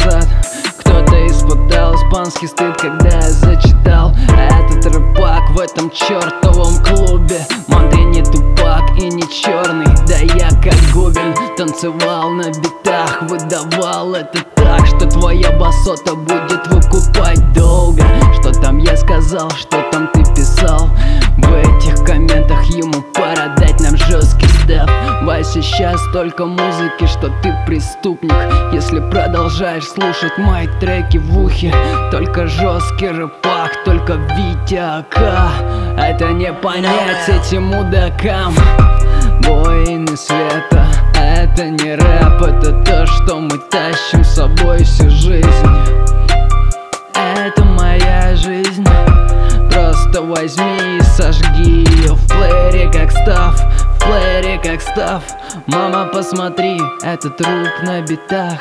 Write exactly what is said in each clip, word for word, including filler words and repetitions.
назад кто-то испытал испанский стыд, когда я зачитал этот рэпак в этом чертовом клубе. Ман, ты не тупак и не черный, да я как губин. Танцевал на битах, выдавал это так, что твоя басота будет выкупать долго. Что там я сказал, что там ты писал? В этих комментах ему пора дать нам жесткий степ. Вася, сейчас столько музыки, что ты преступник, если продолжаешь слушать мои треки в ухе. Только жесткий рэпак, только Витя АК. Это не понять этим мудакам. Воины света, это не рэп, это то, что мы тащим с собой всю жизнь. Это моя жизнь. Просто возьми и сожги ее в плеере как став, в плеере как став. Мама, посмотри, это труп на битах.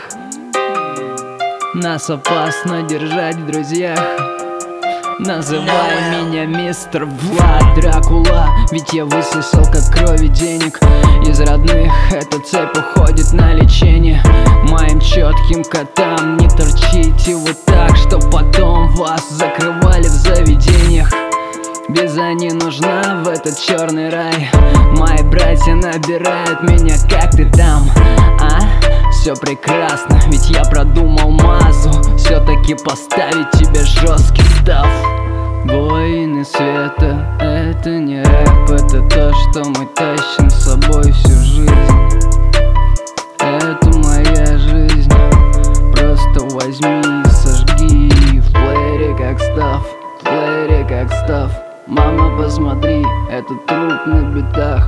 Нас опасно держать в друзьях. Называй меня мистер Влад Дракула, ведь я высосал как крови денег из родных. Эта цепь уходит на лечение. Моим четким котам не торчите вот так, что потом вас закрывали в заведениях. Виза не нужна в этот черный рай. Мои братья набирают меня, как ты там, а? Все прекрасно, ведь я продумал мазу все-таки поставить тебе жесткий став. Воины света, это не рэп, это то, что мы тащим с собой всю жизнь. Это моя жизнь. Просто возьми и сожги в плеере как став, в плеере как став. Мама, посмотри, это труп на битах.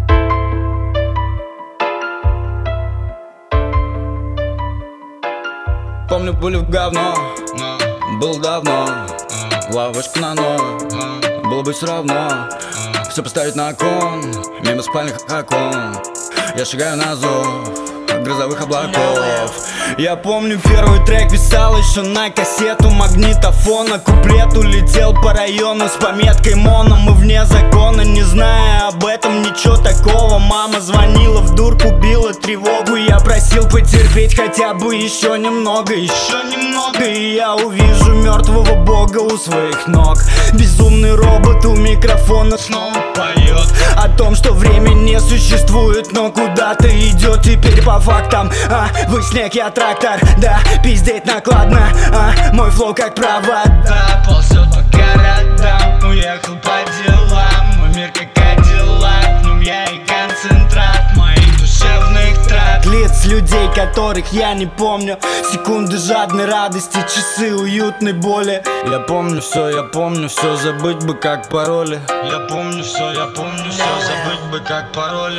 Помню, были в говно, было давно. Лавочка на ноль, было бы все равно. Все поставить на кон, мимо спальных окон. Я шагаю на зов грозовых облаков. Я помню, первый трек писал еще на кассету магнитофона. Куплет улетел по району с пометкой моно. Мы вне закона, не зная об этом ничего такого. Мама звонила в дурку, била тревогу. Я просил потерпеть хотя бы еще немного, еще немного, и я увижу мертвого бога у своих ног. Безумный робот у микрофона снова поет о том, что время не существует, но куда-то идет теперь по фактам. А, вы снег, я трактор, да, пиздеть накладно. А, мой флоу как провода ползет по городам. Уехал по делам, мой мир как Кадиллак. В нем я и концентрат моих душевных трат. Лиц людей, которых я не помню, секунды жадной радости, часы уютной боли. Я помню все, я помню все, забыть бы как пароли. Я помню все, я помню все, забыть бы как пароли.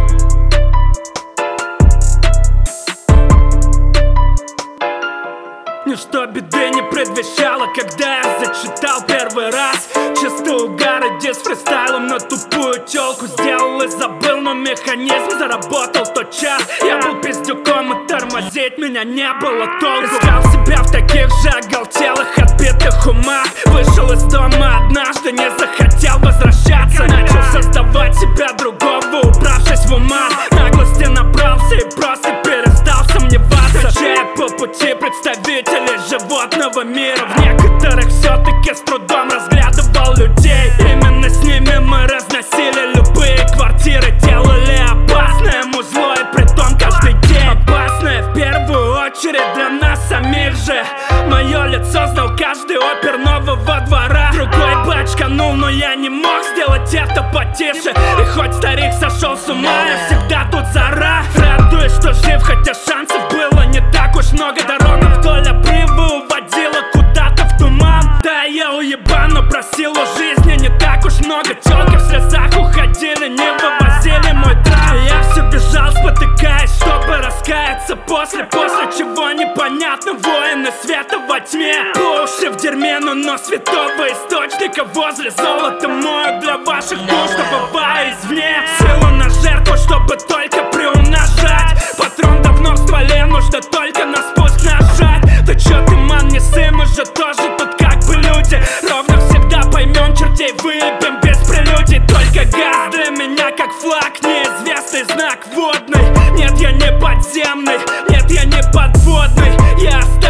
Ничто беды не предвещало, когда я зачитал первый раз. Чисто угар, иди с фристайлом на тупую тёлку. Сделал и забыл, но механизм заработал тот час. Я был пиздюком и тормозить меня не было толку. Искал себя в таких же оголтелых, отбитых умах. Вышел из дома однажды, не захотел возвращаться. Начал создавать себя другого, убравшись в ума. Наглости набрался и просто перестал сомневаться. Встречая по пути представителей животного мира, в некоторых все-таки с трудом разглядывал людей. Именно с ними мы разносили любые квартиры, делали опасное музло, и притом каждый день. Опасное в первую очередь для нас самих же. Мое лицо знал каждый опер нового двора. Другой бачканул, но я не мог сделать это потише. И хоть старик сошел с ума, я всегда тут зара. Радуюсь, что жив, хотя шансов было не так уж много. Дорога вдоль обрыва уводила куда-то в туман. Да, я уебан, но просил у жизни не так уж много. Тёлки в слезах уходили, не вывозили мой драйв. Я все бежал, спотыкаясь, чтобы раскаяться после. После чего непонятно, воины света во тьме. По уши в дерьме, но, но святого источника возле золота мою для ваших душ, добывая извне. Силу на жертву, чтобы только приумножать. Патрон давно в стволе, нужно только на спуск нажать. Да чё ты, ман, не сы, мы же тоже тут как бы люди. Ровно всегда поймем, чертей выебем без прелюдий. Только газ для меня как флаг, неизвестный знак водный. Нет, я не подземный, нет, я не подводный. Я оставлю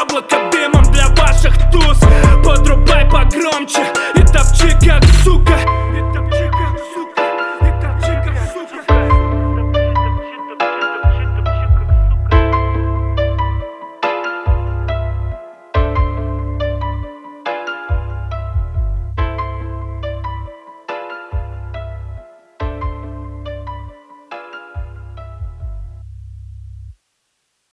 облако